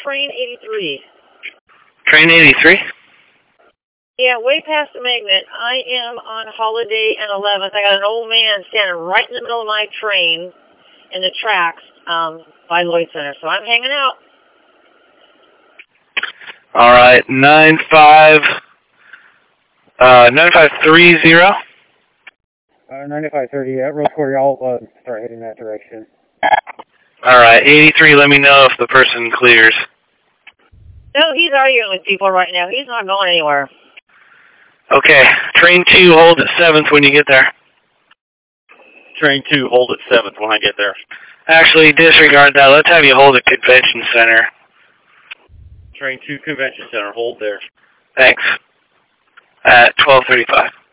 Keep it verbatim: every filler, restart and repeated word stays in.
train eighty-three. Train eighty-three? Yeah, way past the magnet. I am on Holiday and eleventh. I got an old man standing right in the middle of my train in the tracks um, by Lloyd Center, so I'm hanging out. All right, nine five, uh, nine five three zero. Uh, ninety-five thirty, yeah, road quarter, I'll uh, start heading that direction. All right, eighty-three, let me know if the person clears. No, he's arguing with people right now. He's not going anywhere. Okay, train two, hold at seventh when you get there. Train two, hold at seventh when I get there. Actually, disregard that. Let's have you hold at Convention Center. Train two, Convention Center, hold there. Thanks. At twelve thirty-five.